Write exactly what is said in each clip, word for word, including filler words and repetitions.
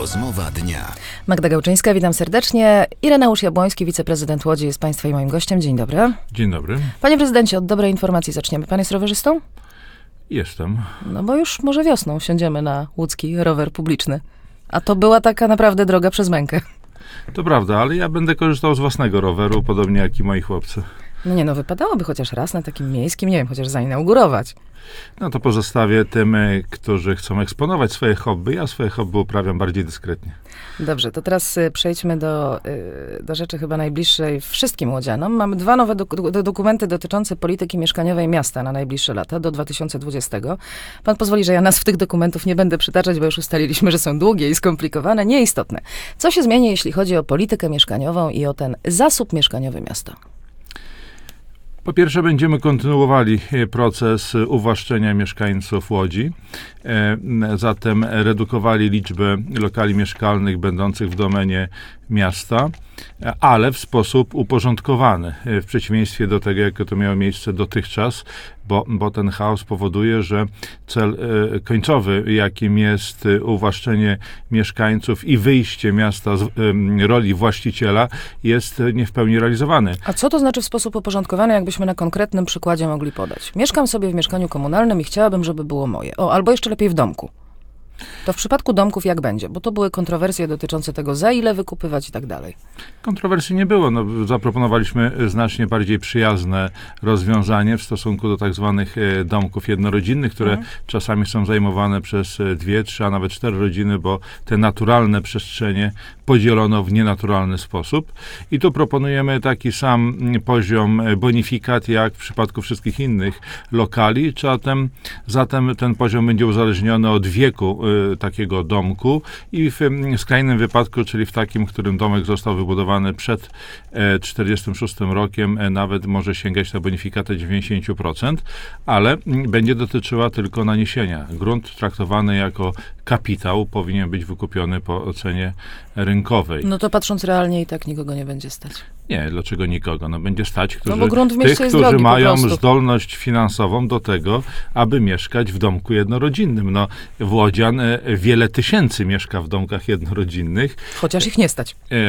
Rozmowa dnia. Magda Gałczyńska, witam serdecznie. Ireneusz Jabłoński, wiceprezydent Łodzi, jest Państwa i moim gościem. Dzień dobry. Dzień dobry. Panie prezydencie, od dobrej informacji zaczniemy. Pan jest rowerzystą? Jestem. No bo już może wiosną wsiądziemy na łódzki rower publiczny. A to była taka naprawdę droga przez mękę. To prawda, ale ja będę korzystał z własnego roweru, podobnie jak i moi chłopcy. No nie, no wypadałoby chociaż raz na takim miejskim, nie wiem, chociaż zainaugurować. No to pozostawię tym, którzy chcą eksponować swoje hobby. Ja swoje hobby uprawiam bardziej dyskretnie. Dobrze, to teraz y, przejdźmy do, y, do rzeczy chyba najbliższej wszystkim łodzianom. Mamy dwa nowe dok- do, dokumenty dotyczące polityki mieszkaniowej miasta na najbliższe lata, do dwa tysiące dwudziestego. Pan pozwoli, że ja nazw tych dokumentów nie będę przytaczać, bo już ustaliliśmy, że są długie i skomplikowane, nieistotne. Co się zmieni, jeśli chodzi o politykę mieszkaniową i o ten zasób mieszkaniowy miasta? Po pierwsze, będziemy kontynuowali proces uwłaszczenia mieszkańców Łodzi. Zatem redukowali liczbę lokali mieszkalnych będących w domenie miasta, ale w sposób uporządkowany, w przeciwieństwie do tego, jak to miało miejsce dotychczas, bo, bo ten chaos powoduje, że cel e, końcowy, jakim jest uwłaszczenie mieszkańców i wyjście miasta z e, roli właściciela, jest nie w pełni realizowany. A co to znaczy w sposób uporządkowany, jakbyśmy na konkretnym przykładzie mogli podać? Mieszkam sobie w mieszkaniu komunalnym i chciałabym, żeby było moje. O, albo jeszcze lepiej w domku. To w przypadku domków jak będzie? Bo to były kontrowersje dotyczące tego, za ile wykupywać i tak dalej. Kontrowersji nie było. No, zaproponowaliśmy znacznie bardziej przyjazne rozwiązanie w stosunku do tak zwanych domków jednorodzinnych, które mhm. czasami są zajmowane przez dwie, trzy, a nawet cztery rodziny, bo te naturalne przestrzenie podzielono w nienaturalny sposób. I tu proponujemy taki sam poziom bonifikat, jak w przypadku wszystkich innych lokali. Zatem, zatem ten poziom będzie uzależniony od wieku y, takiego domku i w y, skrajnym wypadku, czyli w takim, w którym domek został wybudowany przed y, czterdziestym szóstym rokiem, y, nawet może sięgać na bonifikatę dziewięćdziesiąt procent, ale y, będzie dotyczyła tylko naniesienia. Grunt traktowany jako kapitał powinien być wykupiony po ocenie rynkowej. No to patrząc realnie i tak nikogo nie będzie stać. Nie, dlaczego nikogo? No będzie stać, którzy, no bo grunt w mieście tych, jest którzy drogi, mają po prostu. zdolność finansową do tego, aby mieszkać w domku jednorodzinnym. No, w Łodzian wiele tysięcy mieszka w domkach jednorodzinnych. Chociaż ich nie stać. E,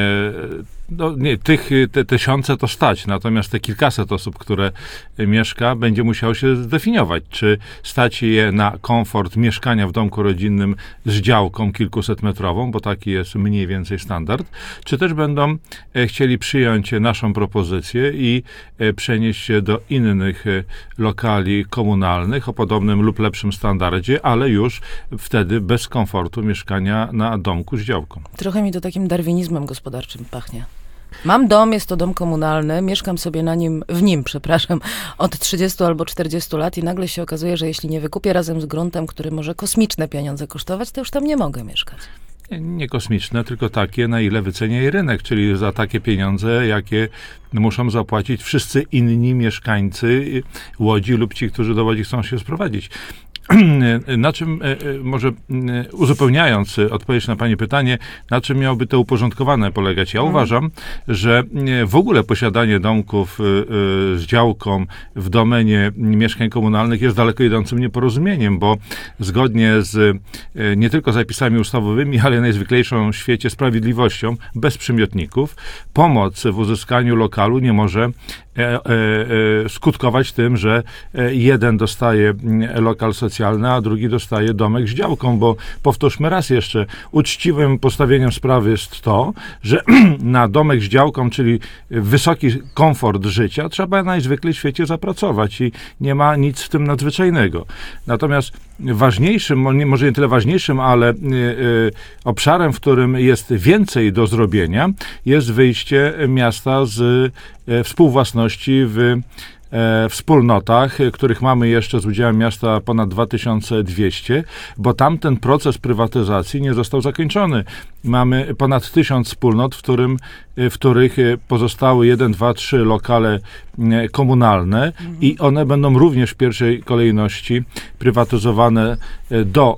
no nie, tych te tysiące to stać, natomiast te kilkaset osób, które mieszka, będzie musiało się zdefiniować, czy stać je na komfort mieszkania w domku rodzinnym z działką kilkusetmetrową, bo taki jest mniej więcej standard, czy też będą e, chcieli przyjąć naszą propozycję i e, przenieść się do innych e, lokali komunalnych o podobnym lub lepszym standardzie, ale już wtedy bez komfortu mieszkania na domku z działką. Trochę mi to takim darwinizmem gospodarczym pachnie. Mam dom, jest to dom komunalny, mieszkam sobie na nim, w nim, przepraszam, od trzydziestu albo czterdziestu lat i nagle się okazuje, że jeśli nie wykupię razem z gruntem, który może kosmiczne pieniądze kosztować, to już tam nie mogę mieszkać. Nie, nie kosmiczne, tylko takie, na ile wycenia je rynek, czyli za takie pieniądze, jakie muszą zapłacić wszyscy inni mieszkańcy Łodzi lub ci, którzy do Łodzi chcą się sprowadzić. Na czym, może uzupełniając odpowiedź na pani pytanie, na czym miałoby to uporządkowane polegać? Ja hmm. uważam, że w ogóle posiadanie domków z działką w domenie mieszkań komunalnych jest daleko idącym nieporozumieniem, bo zgodnie z nie tylko zapisami ustawowymi, ale najzwyklejszą w świecie sprawiedliwością, bez przymiotników, pomoc w uzyskaniu lokalu nie może E, e, e, skutkować tym, że jeden dostaje lokal socjalny, a drugi dostaje domek z działką, bo powtórzmy raz jeszcze, uczciwym postawieniem sprawy jest to, że na domek z działką, czyli wysoki komfort życia, trzeba najzwyklej w świecie zapracować i nie ma nic w tym nadzwyczajnego. Natomiast ważniejszym, może nie tyle ważniejszym, ale y, y, obszarem, w którym jest więcej do zrobienia, jest wyjście miasta z y, współwłasności w e, wspólnotach, których mamy jeszcze z udziałem miasta ponad dwa tysiące dwieście, bo tam ten proces prywatyzacji nie został zakończony. Mamy ponad tysiąc wspólnot, w, którym, w których pozostały jeden, dwa, trzy lokale komunalne mhm. i one będą również w pierwszej kolejności prywatyzowane do,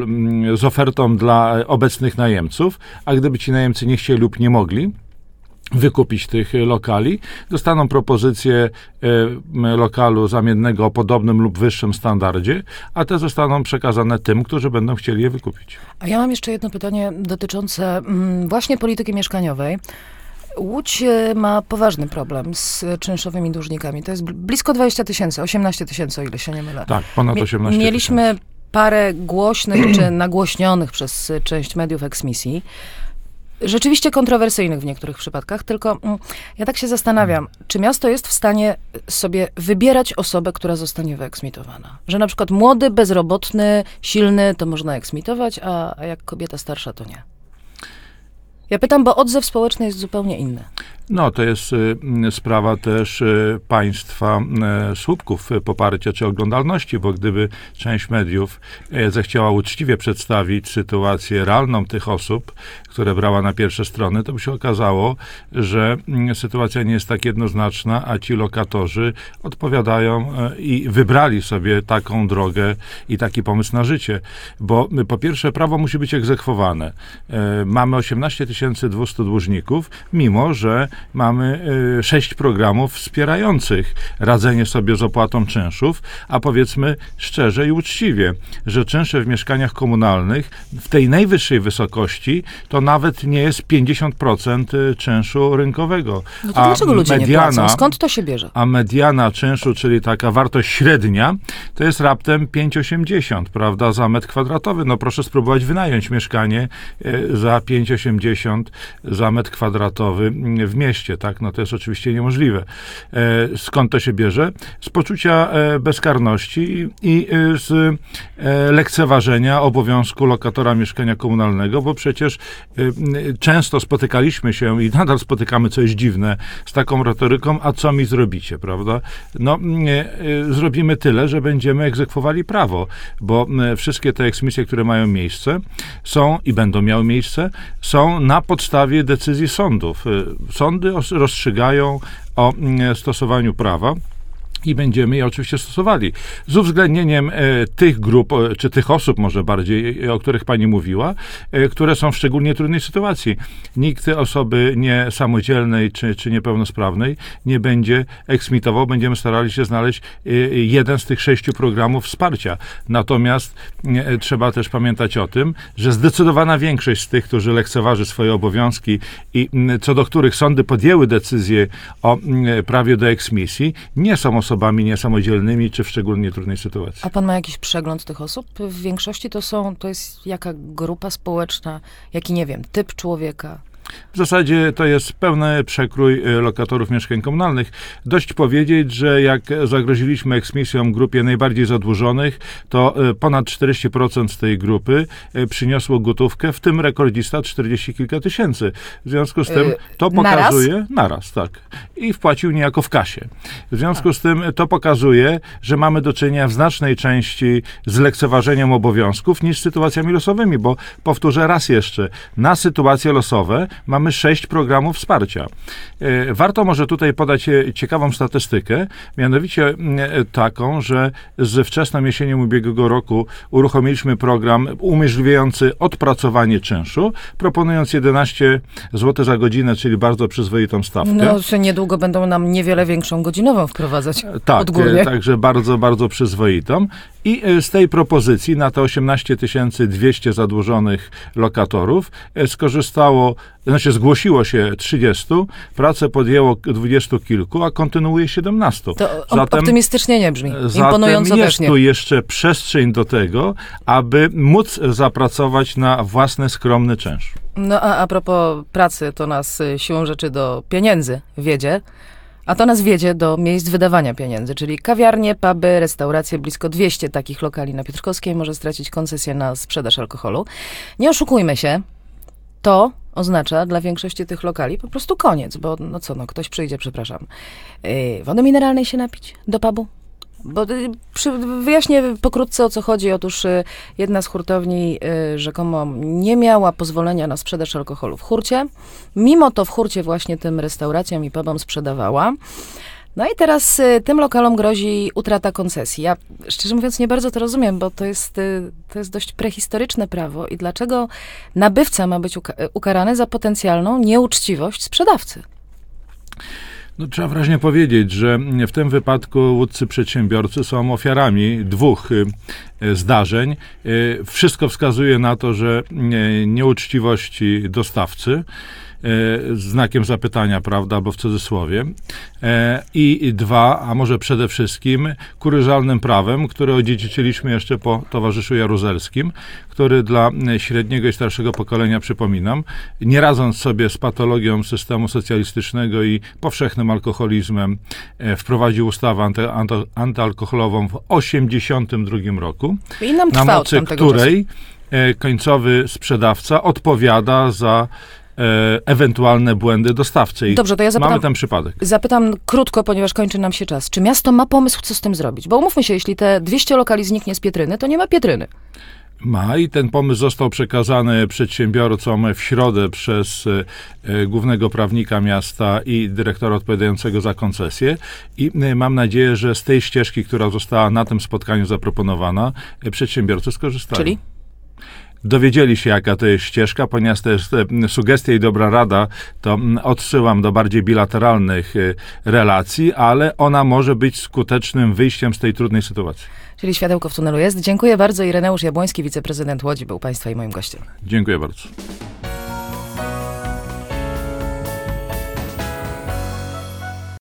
z ofertą dla obecnych najemców, a gdyby ci najemcy nie chcieli lub nie mogli, wykupić tych lokali. Dostaną propozycję e, lokalu zamiennego o podobnym lub wyższym standardzie, a te zostaną przekazane tym, którzy będą chcieli je wykupić. A ja mam jeszcze jedno pytanie dotyczące mm, właśnie polityki mieszkaniowej. Łódź e, ma poważny problem z czynszowymi dłużnikami. To jest bl- blisko dwadzieścia tysięcy, osiemnaście tysięcy, o ile się nie mylę. Tak, ponad osiemnaście tysięcy. Mieliśmy parę głośnych czy nagłośnionych przez część mediów eksmisji. Rzeczywiście kontrowersyjnych w niektórych przypadkach, tylko mm, ja tak się zastanawiam, czy miasto jest w stanie sobie wybierać osobę, która zostanie wyeksmitowana? Że na przykład młody, bezrobotny, silny to można eksmitować, a, a jak kobieta starsza to nie. Ja pytam, bo odzew społeczny jest zupełnie inny. No, to jest y, sprawa też y, państwa y, słupków y, poparcia czy oglądalności, bo gdyby część mediów y, zechciała uczciwie przedstawić sytuację realną tych osób, które brała na pierwsze strony, to by się okazało, że y, sytuacja nie jest tak jednoznaczna, a ci lokatorzy odpowiadają y, i wybrali sobie taką drogę i taki pomysł na życie. Bo y, po pierwsze prawo musi być egzekwowane. Y, mamy osiemnaście tysięcy dwieście dłużników, mimo że mamy y, sześć programów wspierających radzenie sobie z opłatą czynszów, a powiedzmy szczerze i uczciwie, że czynsze w mieszkaniach komunalnych w tej najwyższej wysokości to nawet nie jest pięćdziesiąt procent czynszu rynkowego. No to a dlaczego ludzie mediana, nie płacą? Skąd to się bierze? A mediana czynszu, czyli taka wartość średnia, to jest raptem pięć osiemdziesiąt, prawda, za metr kwadratowy. No proszę spróbować wynająć mieszkanie y, za pięć osiemdziesiąt za metr kwadratowy w mieście, tak? No to jest oczywiście niemożliwe. E, skąd to się bierze? Z poczucia e, bezkarności i e, z e, lekceważenia obowiązku lokatora mieszkania komunalnego, bo przecież e, często spotykaliśmy się i nadal spotykamy, co jest dziwne, z taką retoryką, a co mi zrobicie, prawda? No, e, e, zrobimy tyle, że będziemy egzekwowali prawo, bo e, wszystkie te eksmisje, które mają miejsce, są i będą miały miejsce, są na podstawie decyzji sądów. Sądy rozstrzygają o stosowaniu prawa i będziemy je oczywiście stosowali. Z uwzględnieniem e, tych grup, e, czy tych osób może bardziej, o których pani mówiła, e, które są w szczególnie trudnej sytuacji. Nikt osoby niesamodzielnej czy, czy niepełnosprawnej nie będzie eksmitował. Będziemy starali się znaleźć e, jeden z tych sześciu programów wsparcia. Natomiast e, trzeba też pamiętać o tym, że zdecydowana większość z tych, którzy lekceważy swoje obowiązki i m, co do których sądy podjęły decyzję o m, prawie do eksmisji, nie są osobami osobami niesamodzielnymi, czy w szczególnie trudnej sytuacji. A pan ma jakiś przegląd tych osób? W większości to są, to jest jaka grupa społeczna, jaki, nie wiem, typ człowieka? W zasadzie to jest pełny przekrój lokatorów mieszkań komunalnych. Dość powiedzieć, że jak zagroziliśmy eksmisją grupie najbardziej zadłużonych, to ponad czterdzieści procent z tej grupy przyniosło gotówkę, w tym rekordzista czterdzieści kilka tysięcy. W związku z tym to pokazuje... Naraz? Naraz, tak. I wpłacił niejako w kasie. W związku A. z tym to pokazuje, że mamy do czynienia w znacznej części z lekceważeniem obowiązków niż z sytuacjami losowymi, bo powtórzę raz jeszcze, na sytuacje losowe mamy sześć programów wsparcia. Warto może tutaj podać ciekawą statystykę, mianowicie taką, że z wczesną jesienią ubiegłego roku uruchomiliśmy program umożliwiający odpracowanie czynszu, proponując jedenaście złotych za godzinę, czyli bardzo przyzwoitą stawkę. No, że niedługo będą nam niewiele większą godzinową wprowadzać tak, odgórnie. Także bardzo, bardzo przyzwoitą. I z tej propozycji na te osiemnaście tysięcy dwieście zadłużonych lokatorów skorzystało, znaczy zgłosiło się trzydziestu, pracę podjęło dwudziestu kilku, a kontynuuje siedemnastu. To zatem, optymistycznie nie brzmi. Imponująco zatem jest też nie. tu jeszcze przestrzeń do tego, aby móc zapracować na własny skromny czynsz. No a a propos pracy, to nas siłą rzeczy do pieniędzy wiedzie. A to nas wiedzie do miejsc wydawania pieniędzy, czyli kawiarnie, puby, restauracje, blisko dwieście takich lokali na Piotrkowskiej może stracić koncesję na sprzedaż alkoholu. Nie oszukujmy się, to oznacza dla większości tych lokali po prostu koniec, bo no co, no ktoś przyjdzie, przepraszam, yy, wody mineralnej się napić do pubu? Bo y, przy, wyjaśnię pokrótce, o co chodzi. Otóż y, jedna z hurtowni y, rzekomo nie miała pozwolenia na sprzedaż alkoholu w hurcie. Mimo to w hurcie właśnie tym restauracjom i pubom sprzedawała. No i teraz y, tym lokalom grozi utrata koncesji. Ja szczerze mówiąc nie bardzo to rozumiem, bo to jest, y, to jest dość prehistoryczne prawo i dlaczego nabywca ma być uka- ukarany za potencjalną nieuczciwość sprzedawcy? No, trzeba wyraźnie powiedzieć, że w tym wypadku łódzcy przedsiębiorcy są ofiarami dwóch y, zdarzeń. Y, wszystko wskazuje na to, że y, nieuczciwości dostawcy, znakiem zapytania, prawda, albo w cudzysłowie. I dwa, a może przede wszystkim, kuryżalnym prawem, które odziedziczyliśmy jeszcze po towarzyszu Jaruzelskim, który dla średniego i starszego pokolenia, przypominam, nie radząc sobie z patologią systemu socjalistycznego i powszechnym alkoholizmem, wprowadził ustawę anty, anty, antyalkoholową w osiemdziesiątym drugim roku, na mocy której czasu końcowy sprzedawca odpowiada za E, ewentualne błędy dostawcy. I Dobrze, to ja zapytam, mamy ten przypadek. Zapytam krótko, ponieważ kończy nam się czas. Czy miasto ma pomysł, co z tym zrobić? Bo umówmy się, jeśli te dwieście lokali zniknie z Pietryny, to nie ma Pietryny. Ma i ten pomysł został przekazany przedsiębiorcom w środę przez e, głównego prawnika miasta i dyrektora odpowiadającego za koncesję i e, mam nadzieję, że z tej ścieżki, która została na tym spotkaniu zaproponowana, e, przedsiębiorcy skorzystają. Czyli? Dowiedzieli się, jaka to jest ścieżka, ponieważ to jest sugestia i dobra rada, to odsyłam do bardziej bilateralnych relacji, ale ona może być skutecznym wyjściem z tej trudnej sytuacji. Czyli światełko w tunelu jest. Dziękuję bardzo. Ireneusz Jabłoński, wiceprezydent Łodzi, był Państwa i moim gościem. Dziękuję bardzo.